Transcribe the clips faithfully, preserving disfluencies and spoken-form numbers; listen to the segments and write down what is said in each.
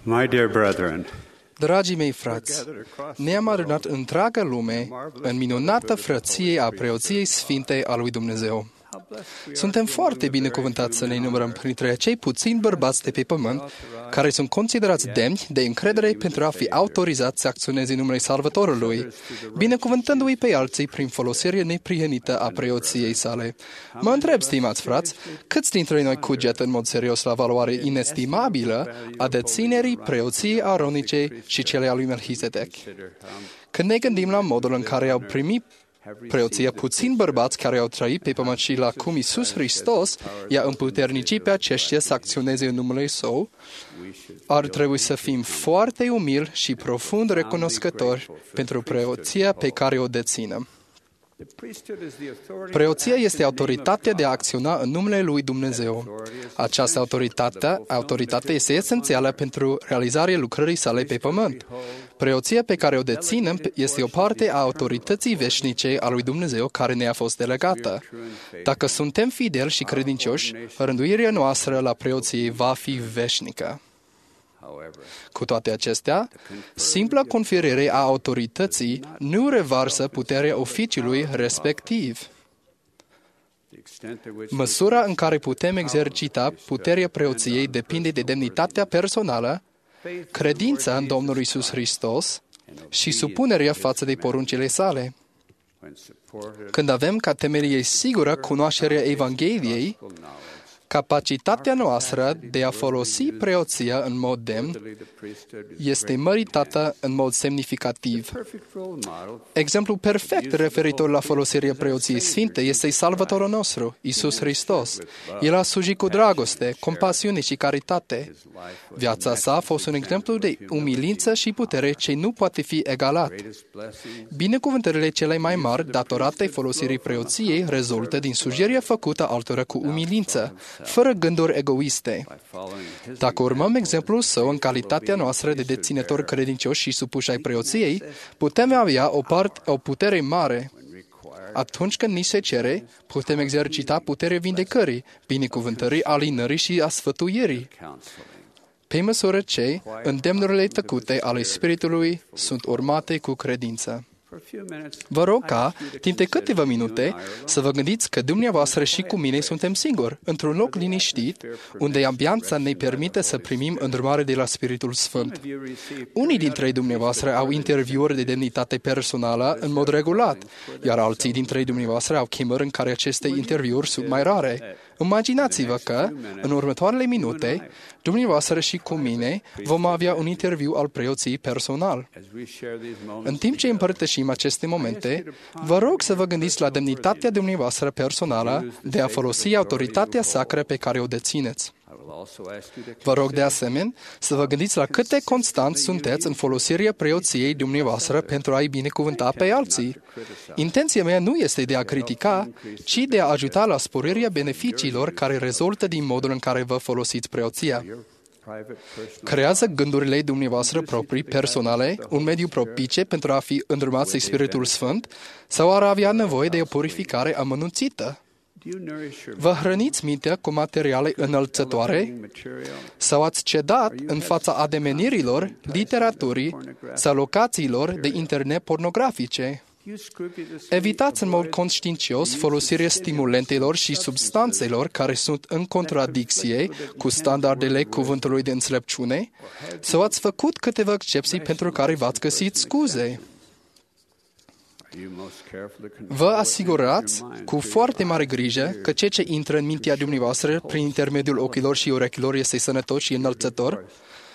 My dear brethren, Dragii mei frați, ne-am adunat întreaga lume în minunată frăție a preoției sfinte a lui Dumnezeu. Suntem foarte binecuvântați să ne numărăm printre acei puțini bărbați de pe pământ care sunt considerați demni de încredere pentru a fi autorizați să acționeze în numele Salvatorului, binecuvântându-i pe alții prin folosirea neprihănită a preoției sale. Mă întreb, stimați frați, câți dintre noi cugetă în mod serios la valoare inestimabilă a deținerii preoției aronice și cele a lui Melchizedek? Când ne gândim la modul în care au primit preoția puțini bărbați care au trăit pe pământ și la cum Iisus Hristos i-a împuternicit pe aceștia să acționeze în numele Său, ar trebui să fim foarte umili și profund recunoscători pentru preoția pe care o deținem. Preoția este autoritatea de a acționa în numele lui Dumnezeu. Această autoritate, autoritate este esențială pentru realizarea lucrării sale pe pământ. Preoția pe care o deținem este o parte a autorității veșnice a lui Dumnezeu care ne-a fost delegată. Dacă suntem fideli și credincioși, rânduirea noastră la preoție va fi veșnică. Cu toate acestea, simpla conferire a autorității nu revarsă puterea oficiului respectiv. Măsura în care putem exercita puterea preoției depinde de demnitatea personală, credința în Domnul Iisus Hristos și supunerea față de poruncile sale. Când avem ca temelie sigură cunoașterea Evangheliei, capacitatea noastră de a folosi preoția în mod demn este măritată în mod semnificativ. Exemplul perfect referitor la folosirea preoției sfinte este Salvatorul nostru, Iisus Hristos. El a slujit cu dragoste, compasiune și caritate. Viața sa a fost un exemplu de umilință și putere ce nu poate fi egalat. Binecuvântările cele mai mari datorate folosirii preoției rezultă din slujirea făcută altora cu umilință, fără gânduri egoiste. Dacă urmăm exemplul său în calitatea noastră de deținători credincioși și supuși ai preoției, putem avea o, part, o putere mare. Atunci când ni se cere, putem exercita puterea vindecării, binecuvântării, alinării și a sfătuirii. Pe măsură ce îndemnurile tăcute ale Spiritului sunt urmate cu credință. Vă rog ca, timp de câteva minute, să vă gândiți că dumneavoastră și cu mine suntem singuri, într-un loc liniștit, unde ambianța ne permite să primim îndrumare de la Spiritul Sfânt. Unii dintre dumneavoastră au interviuri de demnitate personală în mod regulat, iar alții dintre dumneavoastră au chemări în care aceste interviuri sunt mai rare. Imaginați-vă că, în următoarele minute, dumneavoastră și cu mine vom avea un interviu al preoției personal. În timp ce împărtășim aceste momente, vă rog să vă gândiți la demnitatea dumneavoastră personală de a folosi autoritatea sacră pe care o dețineți. Vă rog de asemenea să vă gândiți la cât de constant sunteți în folosirea preoției dumneavoastră pentru a-i binecuvânta pe alții. Intenția mea nu este de a critica, ci de a ajuta la sporirea beneficiilor care rezultă din modul în care vă folosiți preoția. Creează gândurile dumneavoastră proprii, personale, un mediu propice pentru a fi îndrumați de Spiritul Sfânt sau ar avea nevoie de o purificare amănunțită? Vă hrăniți mintea cu materiale înălțătoare sau ați cedat în fața ademenirilor, literaturii sau locațiilor de internet pornografice? Evitați în mod conștiincios folosirea stimulentelor și substanțelor care sunt în contradicție cu standardele cuvântului de înțelepciune sau ați făcut câteva excepții pentru care v-ați găsit scuze. Vă asigurați cu foarte mare grijă că ceea ce intră în mintea dumneavoastră prin intermediul ochilor și urechilor este sănătos și înălțător.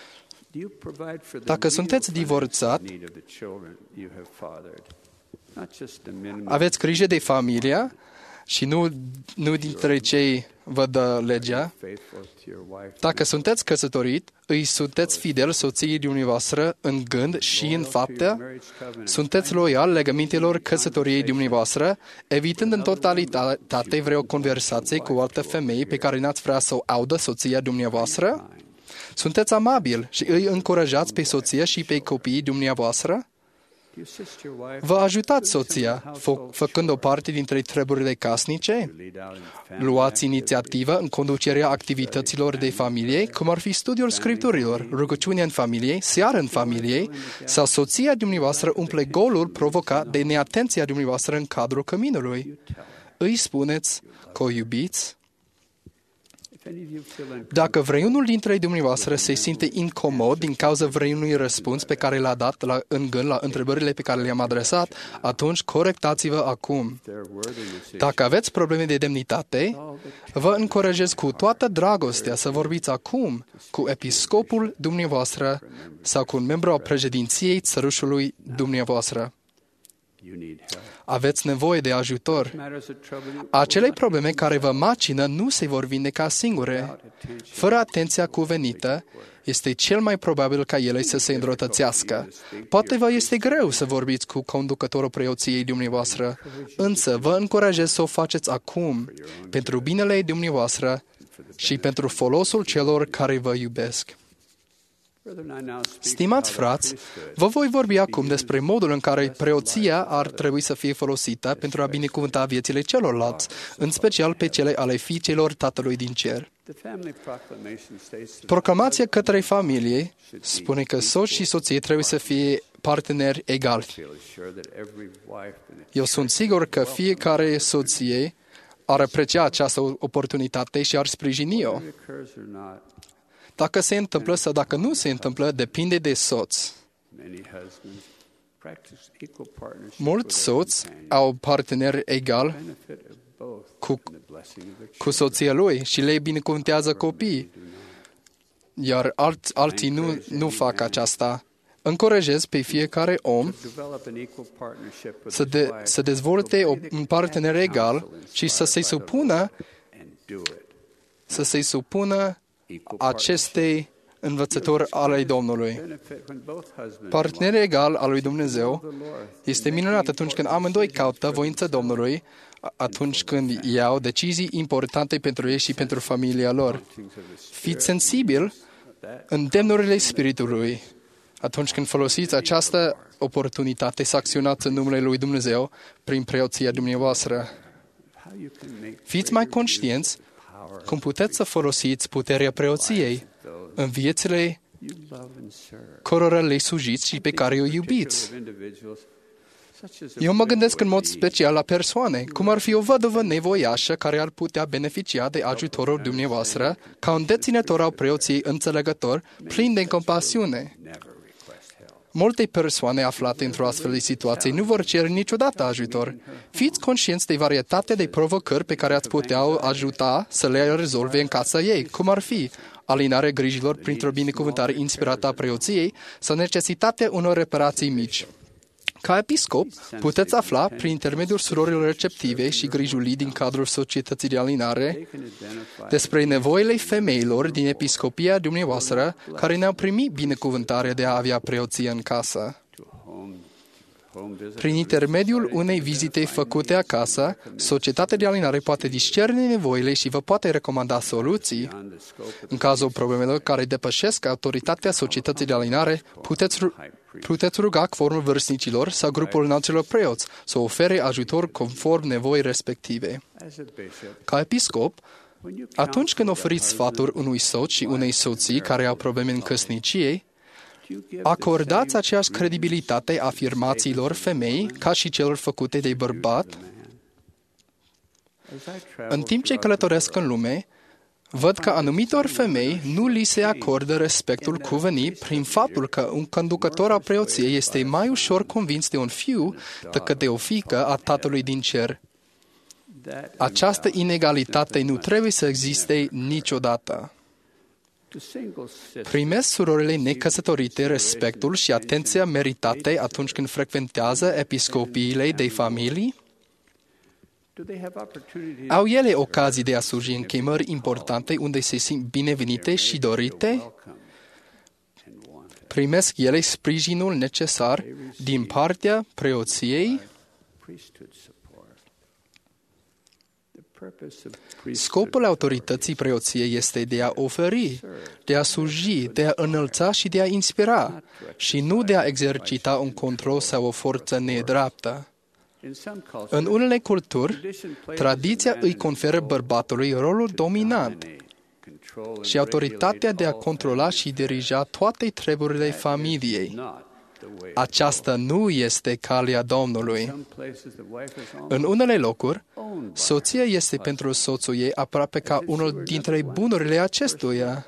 Dacă sunteți divorțat, aveți grijă de familia și nu, nu dintre cei vă dă legea. Dacă sunteți căsătorit, îi sunteți fidel soției dumneavoastră în gând și în fapte, sunteți loial legămintelor căsătoriei dumneavoastră, evitând în totalitate vreo conversație cu o altă femeie pe care n-ați vrea să o audă soția dumneavoastră? Sunteți amabil și îi încurajați pe soție și pe copiii dumneavoastră? Vă ajutați soția, fă- făcând o parte dintre treburile casnice? Luați inițiativă în conducerea activităților de familie, cum ar fi studiul scripturilor, rugăciunea în familie, seară în familie, sau soția dumneavoastră umple golul provocat de neatenția dumneavoastră în cadrul căminului. Îi spuneți că o iubiți? Dacă vreunul dintre dumneavoastră se simte incomod din cauza vreunui răspuns pe care l-a dat la, în gând la întrebările pe care le-am adresat, atunci corectați-vă acum. Dacă aveți probleme de demnitate, vă încurajez cu toată dragostea să vorbiți acum cu episcopul dumneavoastră sau cu un membru al președinției țărușului dumneavoastră. Aveți nevoie de ajutor. Acele probleme care vă macină nu se vor vindeca singure. Fără atenția cuvenită, este cel mai probabil ca ele să se înrăutățească. Poate vă este greu să vorbiți cu conducătorul preoției dumneavoastră, însă vă încurajez să o faceți acum, pentru binele dumneavoastră și pentru folosul celor care vă iubesc. Stimați frați, vă voi vorbi acum despre modul în care preoția ar trebui să fie folosită pentru a binecuvânta viețile celorlalți, în special pe cele ale fiicelor Tatălui din Cer. Proclamația către familie spune că soț și soție trebuie să fie parteneri egali. Eu sunt sigur că fiecare soție ar aprecia această oportunitate și ar sprijini-o. Dacă se întâmplă sau dacă nu se întâmplă, depinde de soț. Mulți soți au parteneri egal cu, cu soția lui și le binecuvântează copiii, iar alt, alții nu, nu fac aceasta. Încurajez pe fiecare om să, de, să dezvolte un partener egal și să se supună să se supună acestei învățături ale Domnului. Partenerul egal al lui Dumnezeu este minunat atunci când amândoi caută voința Domnului, atunci când iau decizii importante pentru ei și pentru familia lor. Fiți sensibil în demnurile Spiritului atunci când folosiți această oportunitate să acționați în numele lui Dumnezeu prin preoția dumneavoastră. Fiți mai conștienți cum puteți să folosiți puterea preoției în viețile cărora le slujiți și pe care o iubiți. Eu mă gândesc în mod special la persoane, cum ar fi o văduvă nevoiașă care ar putea beneficia de ajutorul dumneavoastră ca un deținător al preoției înțelegător, plin de compasiune. Multe persoane aflate într-o astfel de situație nu vor cere niciodată ajutor. Fiți conștienți de varietatea de provocări pe care ați putea ajuta să le rezolve în casa ei, cum ar fi alinarea grijilor printr-o binecuvântare inspirată a preoției sau necesitatea unor reparații mici. Ca episcop, puteți afla, prin intermediul surorilor receptive și grijulii din cadrul societății de alinare, despre nevoile femeilor din episcopia dumneavoastră care ne-au primit binecuvântarea de a avea preoție în casă. Prin intermediul unei vizite făcute acasă, societatea de alinare poate discerne nevoile și vă poate recomanda soluții. În cazul problemelor care depășesc autoritatea societății de alinare, puteți, puteți ruga formul vârstnicilor sau grupul înalților preoți să ofere ajutor conform nevoii respective. Ca episcop, atunci când oferiți sfaturi unui soț și unei soții care au probleme în căsnicie, acordați aceeași credibilitate afirmațiilor femei ca și celor făcute de bărbat. În timp ce călătoresc în lume, văd că anumitor femei nu li se acordă respectul cuvenit prin faptul că un conducător al preoției este mai ușor convins de un fiu decât de o fiică a Tatălui din Cer. Această inegalitate nu trebuie să existe niciodată. Primesc surorile necăsătorite respectul și atenția meritate atunci când frecventează episcopiile de familii? Au ele ocazii de a sluji în chemări importante unde se simt binevenite și dorite? Primesc ele sprijinul necesar din partea preoției? Scopul autorității preoției este de a oferi, de a sluji, de a înălța și de a inspira, și nu de a exercita un control sau o forță nedreaptă. În unele culturi, tradiția îi conferă bărbatului rolul dominant și autoritatea de a controla și dirija toate treburile familiei. Aceasta nu este calea Domnului. În unele locuri, soția este pentru soțul ei aproape ca unul dintre bunurile acestuia.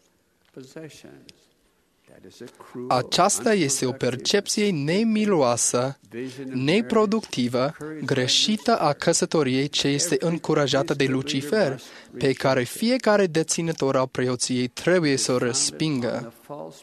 Aceasta este o percepție nemiloasă, neproductivă, greșită a căsătoriei ce este încurajată de Lucifer, pe care fiecare deținător al preoției trebuie să o respingă.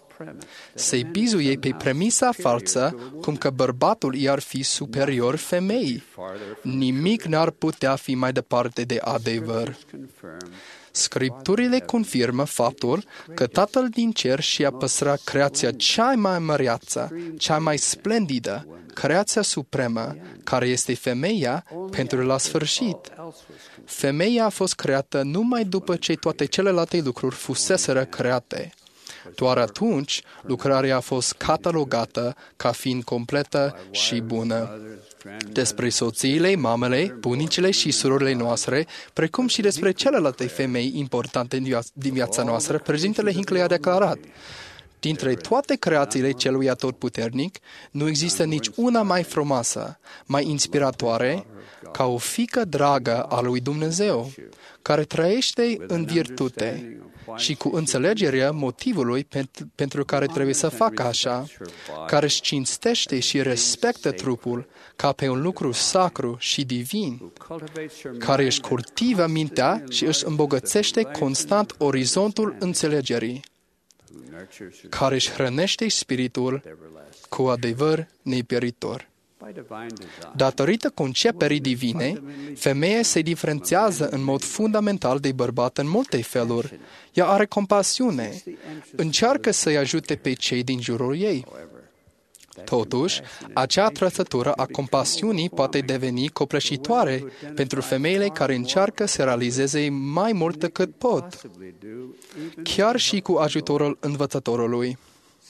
Se bizuie pe premisa falsă, cum că bărbatul i-ar fi superior femeii. Nimic n-ar putea fi mai departe de adevăr. Scripturile confirmă faptul că Tatăl din cer și-a păstrat creația cea mai măreață, cea mai splendidă, creația supremă, care este femeia, pentru la sfârșit. Femeia a fost creată numai după ce toate celelalte lucruri fuseseră create. Doar atunci, lucrarea a fost catalogată ca fiind completă și bună. Despre soțiile, mamele, bunicile și surorile noastre, precum și despre celelalte femei importante din viața noastră, Părintele Hinckley a declarat: dintre toate creațiile celui atotputernic, nu există nici una mai frumoasă, mai inspiratoare, ca o fiică dragă a lui Dumnezeu, care trăiește în virtute și cu înțelegerea motivului pentru care trebuie să facă așa, care își cinstește și respectă trupul ca pe un lucru sacru și divin, care își cultivă mintea și își îmbogățește constant orizontul înțelegerii, care își hrănește spiritul cu adevăr nepieritor. Datorită conceperii divine, femeia se diferențiază în mod fundamental de bărbat în multe feluri. Ea are compasiune, încearcă să-i ajute pe cei din jurul ei. Totuși, acea trăsătură a compasiunii poate deveni copleșitoare pentru femeile care încearcă să realizeze mai mult decât pot, chiar și cu ajutorul învățătorului.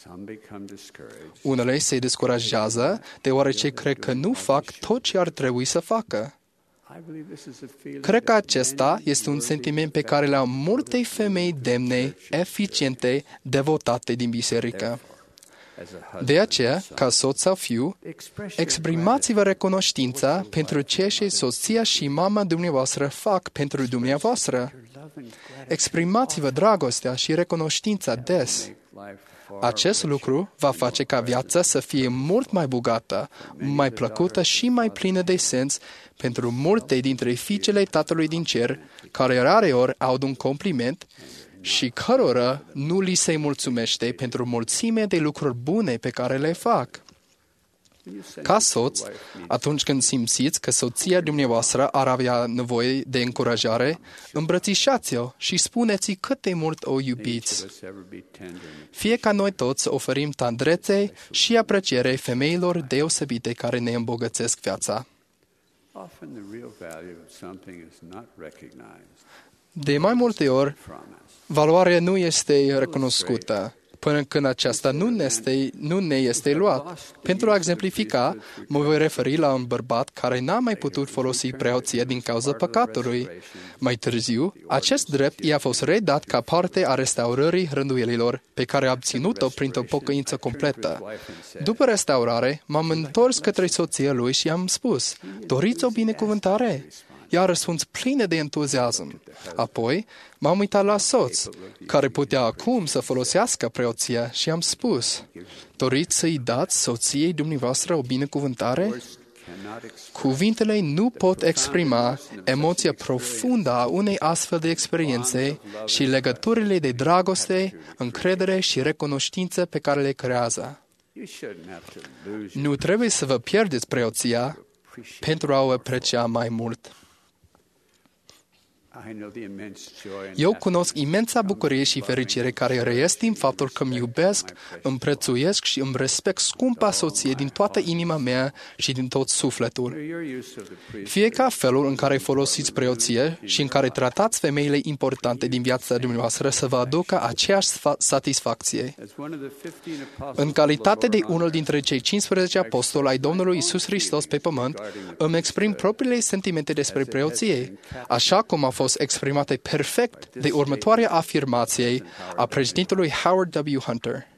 Unele se descurajează deoarece cred că nu fac tot ce ar trebui să facă. Cred că acesta este un sentiment pe care le-au multe femei demne, eficiente, devotate din biserică. De aceea, ca soț sau fiu, exprimați-vă recunoștința pentru ceea ce soția și mama dumneavoastră fac pentru dumneavoastră. Exprimați-vă dragostea și recunoștința des. Acest lucru va face ca viața să fie mult mai bogată, mai plăcută și mai plină de sens pentru multe dintre fiicele Tatălui din Cer, care rareori au un compliment și cărora nu li se mulțumește pentru mulțime de lucruri bune pe care le fac. Ca soț, atunci când simțiți că soția dumneavoastră ar avea nevoie de încurajare, îmbrățișați-o și spuneți cât de mult o iubiți. Fie ca noi toți oferim tandrețe și apreciere femeilor deosebite care ne îmbogățesc viața. De mai multe ori, valoarea nu este recunoscută până când aceasta nu ne este, nu ne este luat. Pentru a exemplifica, mă voi referi la un bărbat care n-a mai putut folosi preoția din cauza păcatului. Mai târziu, acest drept i-a fost redat ca parte a restaurării rânduielilor, pe care a obținut-o printr-o pocăință completă. După restaurare, m-am întors către soția lui și am spus: doriți o binecuvântare? Ea a răspuns plină de entuziasm. Apoi m-am uitat la soț, care putea acum să folosească preoția, și am spus: doriți să-i dați soției dumneavoastră o binecuvântare? Cuvintele nu pot exprima emoția profundă a unei astfel de experiențe și legăturile de dragoste, încredere și recunoștință pe care le creează. Nu trebuie să vă pierdeți preoția pentru a o aprecia mai mult. Eu cunosc imensa bucurie și fericire care reiesc din faptul că îmi iubesc, îmi prețuiesc și îmi respect scumpa soție din toată inima mea și din tot sufletul. Fie ca felul în care folosiți preoție și în care tratați femeile importante din viața dumneavoastră să vă aducă aceeași satisfacție. În calitate de unul dintre cei cincisprezece apostoli ai Domnului Iisus Hristos pe pământ, îmi exprim propriile sentimente despre preoție, așa cum a fost exprimate perfect de următoarea afirmație a președintelui Howard W. Hunter.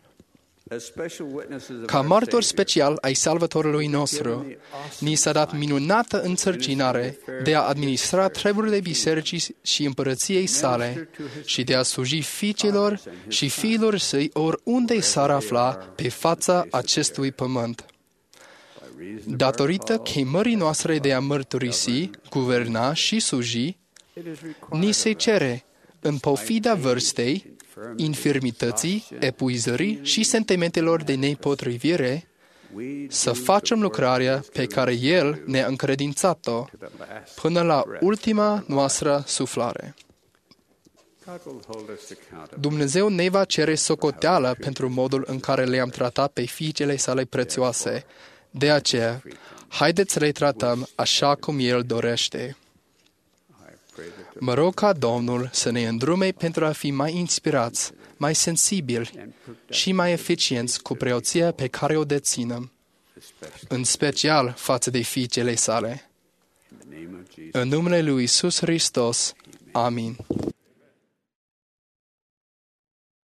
Ca martor special ai Salvatorului nostru, ni s-a dat minunată însărcinare de a administra treburile bisericii și împărăției sale și de a sluji fiicilor și fiilor săi oriunde s-ar afla pe fața acestui pământ. Datorită chemării noastre de a mărturisi, guverna și sluji, ni se cere, în pofida vârstei, infirmității, epuizării și sentimentelor de nepotrivire, să facem lucrarea pe care El ne-a încredințat-o până la ultima noastră suflare. Dumnezeu ne va cere socoteală pentru modul în care le-am tratat pe fiicele sale prețioase. De aceea, haideți să le tratăm așa cum El dorește. Mă rog ca Domnul să ne îndrume pentru a fi mai inspirați, mai sensibili și mai eficienți cu preoția pe care o deținem, în special față de fiicele sale. În numele lui Iisus Hristos. Amin.